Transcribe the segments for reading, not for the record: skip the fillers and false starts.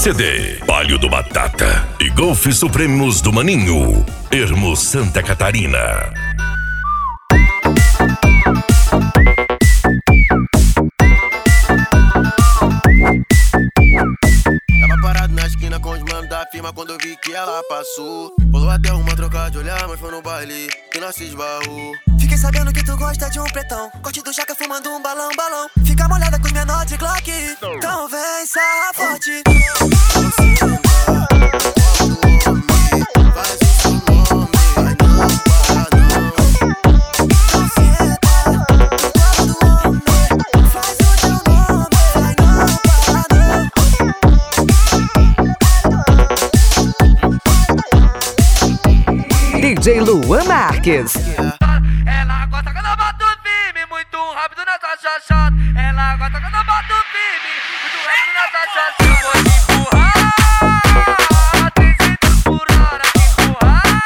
CD, Palio do Batata e Golfe Supremos do Maninho, Ermo, Santa Catarina. Tava parado na esquina com os manos da firma quando eu vi que ela passou. Rolou até uma troca de olhar, mas foi no baile que nós se esbarrou. Fiquei sabendo que tu gosta de um pretão, corte do jaca fumando um balão. Fica molhada com os menores de Glock, então vem sarra forte. Faz o seu nome, vai não para não. Faz o teu nome, vai não para não. DJ Luan Marques. Ela gosta quando eu boto firme, muito rápido nessa chachada. Ela gosta quando eu boto firme, muito rápido nessa chachada. Eu vou te empurrar, 300 por hora, te empurrar,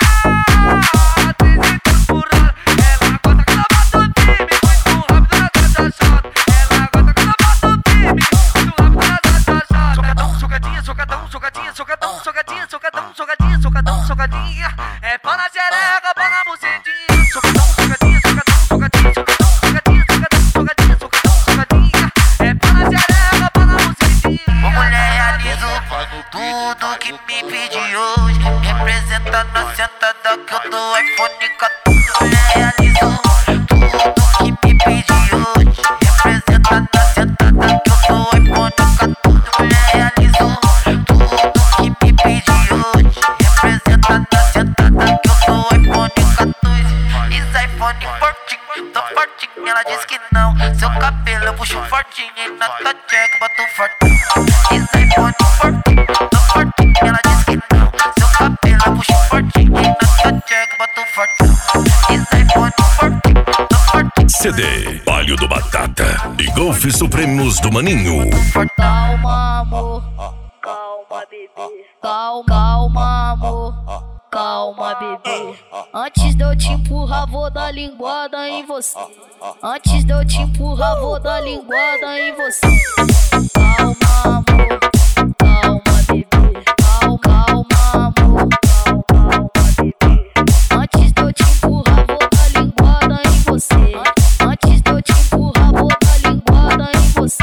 300 por hora. Ela gosta quando eu boto firme, muito rápido nessa chachada. Ela gosta quando eu boto firme, muito rápido nessa chachada. Socadinha, socadão, socadinha, socadão, socadinha, socadão, socadinha, socadão, socadinha. É pau na xereca, pau na bucetinha. Socadão, socadinha, socadão, socadinha, socadão, socadinha, socadão, socadinha, socadão, socadinha. É pau na xereca, pau na bucetinha. Ô mulher, realizo tudo que me pedi hoje. Representando a sentada que eu dou iPhone 14. Mulher, realizo tudo que me pedi hoje. Representando a sentada que eu dou iPhone 14. Mulher, realizo tudo que me pedi hoje. Representando a sentada que eu dou iPhone 14. Isso iPhone fortinho, tô fortinho. Ela diz que não. Seu cabelo eu puxo fortinho. E na tua check boto fortinho. Isso iPhone fortinho, tô fortinho. Ela diz que não. Seu cabelo eu puxo fortinho. E na tua check boto fortinho. Isso iPhone fortinho, tô fortinho. CD, Palio do Batata e Golfe Supremos do Maninho. Calma, amor. Calma, bebê. Calma, amor. Calma, bebê. Antes de eu te empurrar, vou dar linguada em você. Antes de eu te empurrar, vou dar linguada em você. Calma, amor. Calma, bebê. Calma, amor. Calma, bebê. Antes de eu te empurrar, vou dar linguada em você. Antes de eu te empurrar, vou dar linguada em você.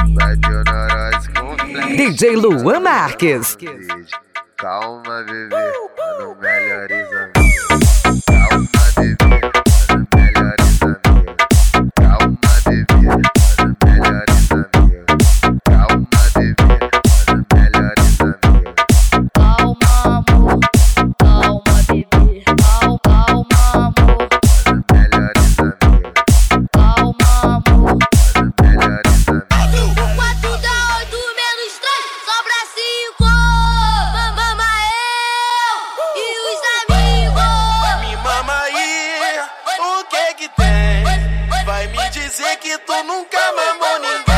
DJ Luan Marques. Calma, bebê, no melhores amigos. Calma, bebê, no melhores amigos. Calma, bebê, no melhores amigos. Calma, bebê, no melhores amigos. Calma, amor. Calma, bebê. Calma, amor. No melhores amigos. Calma, amor. No melhores amigos. 4 dá 8 menos 3, sobra 5. Mama eu e os amigos. Me mama aí, o que tem? Vai me dizer que tu nunca mamou ninguém.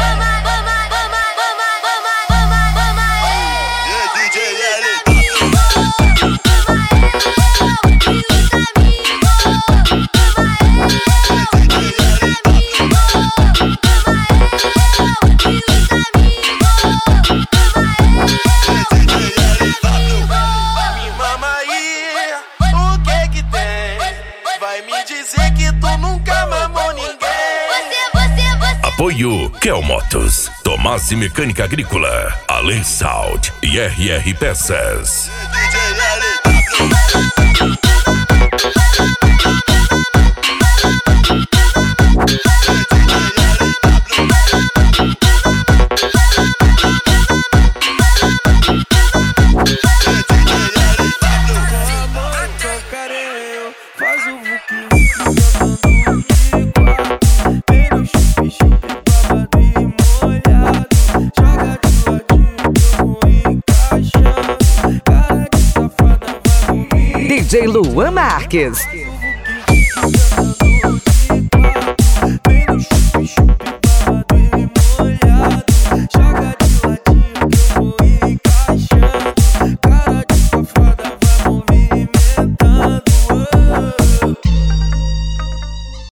Me mama aí, o que tem? Vai me dizer que tu nunca mamou ninguém. Apoio Kel Motos, Tomás Mecânica Agrícola, Além Salt e RR Peças. Faz o vuki-vuki, vem no chupi-chupi, babado e molhado. Joga de ladinho que eu vou encaixando. Cara de safada vai vomitar. DJ Luan Marques.